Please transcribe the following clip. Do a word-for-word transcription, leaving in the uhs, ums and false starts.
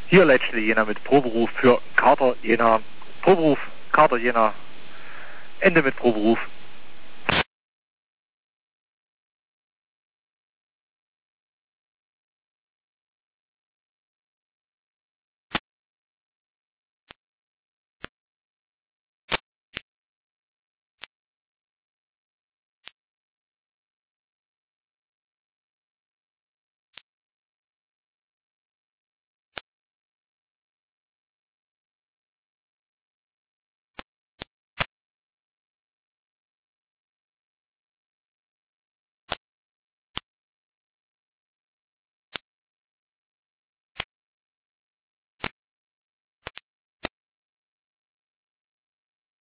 Hier Leitstelle Jena mit Proberuf für Kater Jena. Proberuf, Kater Jena. Ende mit Proberuf.